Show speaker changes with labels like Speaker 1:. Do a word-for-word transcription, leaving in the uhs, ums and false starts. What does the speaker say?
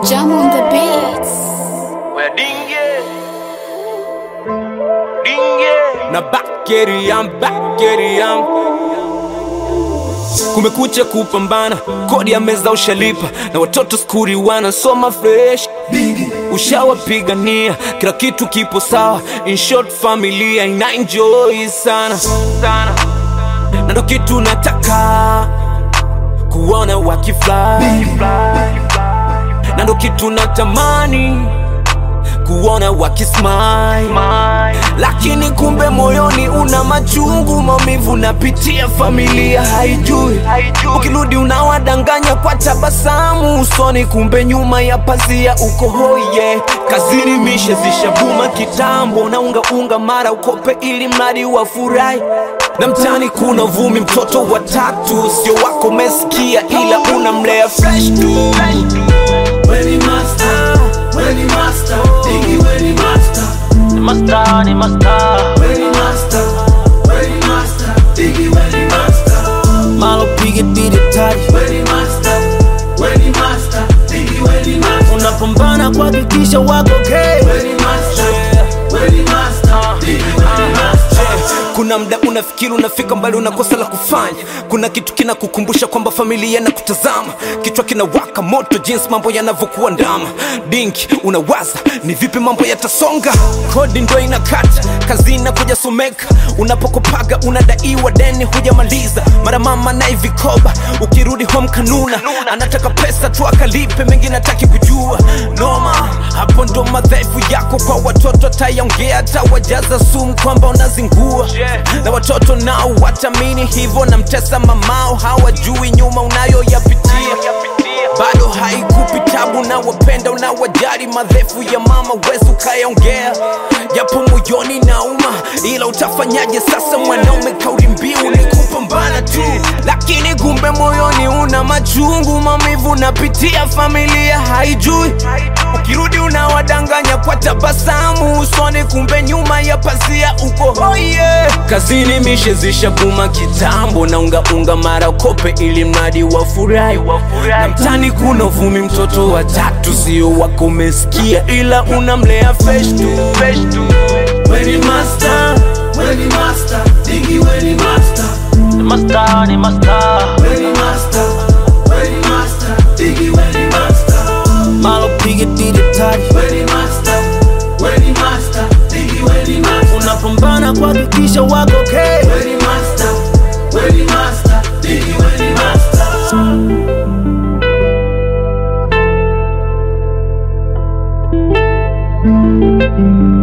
Speaker 1: Jam on the beats.
Speaker 2: Where dinge, dinge. Na bakeri yam, bakeri yam. Kumekucha kupambana, kodi ya meza ushalipa, na watoto skuri wanasoma fresh. Ushawapigania, kila kitu kipo sawa. In short, familia ina enjoy sana sana. Na ndo kitu nataka kuona wakifly, na ndo kitu natamani kuona wakismile. Lakini kumbe moyoni una machungu, maumivu napitia, familia haijui. Ukirudi unawadanganya kwa tabasamu usoni, kumbe nyuma ya pazia uko hoye. Kazini mishe zishabuma kitambo, na unga unga mara ukope ili mradi wafurahi. Na mtani kuna vumi, mtoto wa tatu, sio wako mesikia, ila unamlea fresh tu.
Speaker 3: Weni master, weni master, digi weni master.
Speaker 2: Ni master, ni master.
Speaker 3: Weni master, weni master, digi weni master.
Speaker 2: Malo pige bidi tari.
Speaker 3: Weni master, weni master, digi weni master.
Speaker 2: Unapambana kuhakikisha wako okay.
Speaker 3: Weni master, weni master, digi weni master.
Speaker 2: Kuna mda unafikiri unafika mbali, unakosa la kufanya. Kuna kitu kinakukumbusha kwamba familia na kutazama, kichwa kinawaka moto jinsi mambo yanavyokuwa ndama. Dinki unawaza ni vipi mambo yatasonga, kodi ndo inakata, kazi inakuja someka. Unapokopaga unadaiwa deni hujamaliza, mara mama na vikoba, ukirudi home kanuna. Anataka pesa tu akalipe, mengi nataki kujua. Noma, hapo ndo madhaifu yako kwa watoto, tayaongea tawajaza sumu kwamba unazingua. Na watoto nao watamini hivyo, na mtesa mamao hawajui nyuma unayoyapitia. Bado haikupi tabu, na wapenda unawajali, madhaifu ya mama wezi ukayaongea. Japo moyoni nauma, ila utafanyaje sasa, mwanaume kauli mbiu ni kupambana tu. Lakini kumbe moyoni una machungu, maumivu napitia, familia haijui. Ukirudi unawadanganya kwa tabasamu usoni, kumbe nyuma ya pazia uko hoye. Kazini mishe zishabuma kitambo, na unga unga mara ukope ili mradi wafurahi. Na mtani kuna vumi, mtoto wa tatu, sio wako mesikia, ila unamlea fresh tu.
Speaker 3: Weni master, weni master, digi weni master.
Speaker 2: Ni master, ni master.
Speaker 3: Weni master, weni master, digi weni master.
Speaker 2: Malo pige didi tari.
Speaker 3: Weni master, weni master, digi weni master.
Speaker 2: Unapambana kuhakikisha wako okay.
Speaker 3: Weni master, weni master, digi weni master.